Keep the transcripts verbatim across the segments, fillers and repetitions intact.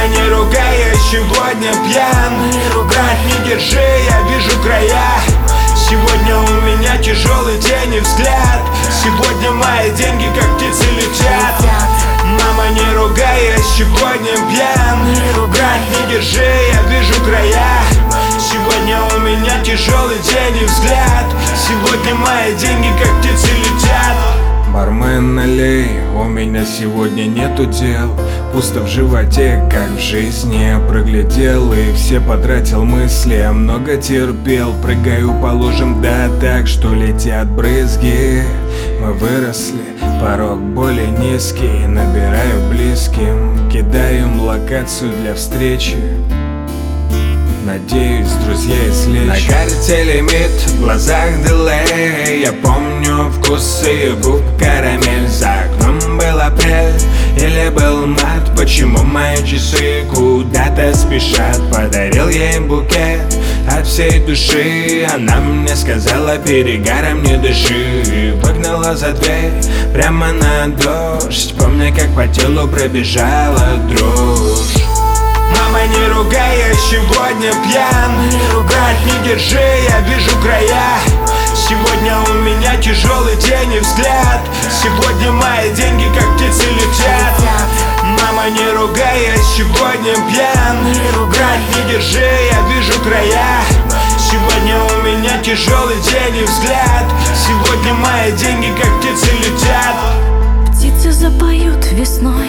Мама, не ругай, я сегодня пьян. Брат, не держи, я вижу края. Сегодня у меня тяжелый день и взгляд. Сегодня мои деньги как птицы летят. Мама, не ругай, я сегодня пьян. Брат, не держи, я вижу края. Сегодня у меня тяжелый день и взгляд. Сегодня мои деньги как птицы летят. Бармен, налей, у меня сегодня нету дел. Пусто в животе, как в жизни. Проглядел и все потратил мысли. Я много терпел, прыгаю по лужам, да так, что летят брызги. Мы выросли, порог более низкий. Набираю близким, кидаем локацию для встречи. Надеюсь, друзья излечат. На карте лимит, в глазах дилей. Я помню вкус ее губ, карамель. За окном был апрель или был март. Почему мои часы куда-то спешат? Подарил ей букет от всей души. Она мне сказала, перегаром не дыши. Выгнала за дверь прямо на дождь. Помню, как по телу пробежала дрожь. Мама, не ругай, я сегодня пьян. Брат, не держи, я вижу края. Сегодня у меня тяжелый день и взгляд. Сегодня мои деньги как птицы летят. Мама, не ругай, я сегодня пьян. Брат, не держи, я вижу края. Сегодня у меня тяжелый день и взгляд. Сегодня мои деньги как птицы летят. Птицы запоют весной,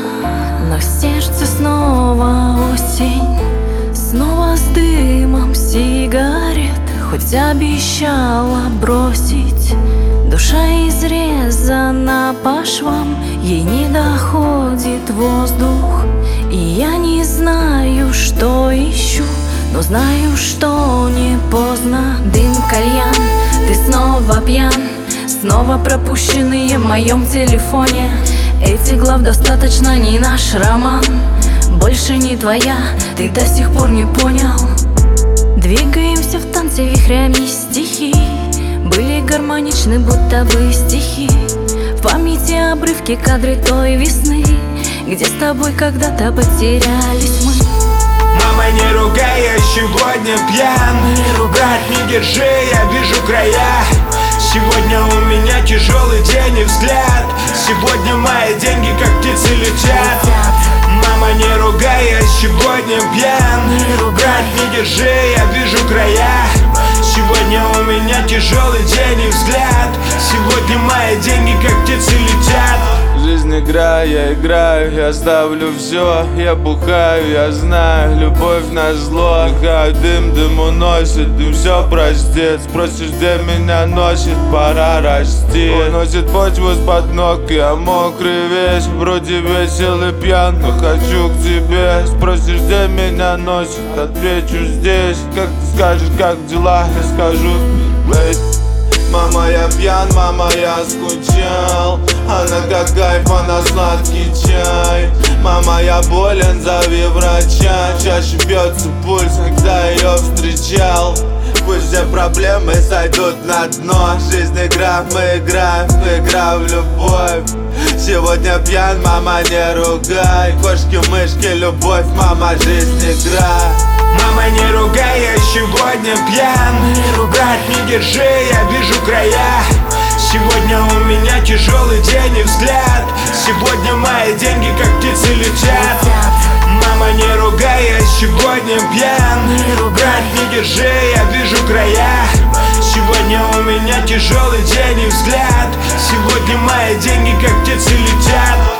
но в сердце снова осень. Снова с дымом сигарет, хоть обещала бросить. Душа изрезана по швам, ей не доходит воздух. И я не знаю, что ищу, но знаю, что не поздно. Дым, кальян, ты снова пьян. Снова пропущенные в моем телефоне. Этих глав достаточно, не наш роман. Больше не твоя, ты до сих пор не понял. Двигаемся в танце вихрями стихи. Были гармоничны, будто бы стихи. В памяти обрывки, кадры той весны, где с тобой когда-то потерялись мы. Мама, не ругай, я сегодня пьян. Брат, не держи, я вижу края. Сегодня у меня тяжелый день и взгляд. Сегодня мои деньги как птицы летят. Мама, не ругай, я сегодня пьян. Брат, не держи, я вижу края. Сегодня у меня тяжелый день и взгляд. Сегодня мои деньги как птицы летят. Жизнь игра, я играю, я ставлю все. Я бухаю, я знаю, любовь на зло. Вдыхаю дым, дым уносит, дым все простит. Спросишь, где меня носит, пора расти. Уносит почву с-под ног, я мокрый весь. Вроде весел и пьян, но хочу к тебе. Спросишь, где меня носит, отвечу здесь. Как ты скажешь, как дела, я скажу, эй. Мама, я пьян, мама, я скучал. Она как кайф, она сладкий чай. Мама, я болен, зови врача. Чаще бьется пульс, когда ее встречал. Пусть все проблемы сойдут на дно. Жизнь игра, мы играем, игра в любовь. Сегодня пьян, мама, не ругай. Кошки-мышки, любовь, мама, жизнь игра. Мама, не ругай, я сегодня пьян. Брат, не держи, я вижу края. Сегодня у меня тяжелый день и взгляд. Сегодня мои деньги как птицы летят. Мама, не ругай, я сегодня пьян. Брат, не держи, я вижу края. Сегодня у меня тяжелый день и взгляд. Сегодня мои деньги как птицы летят.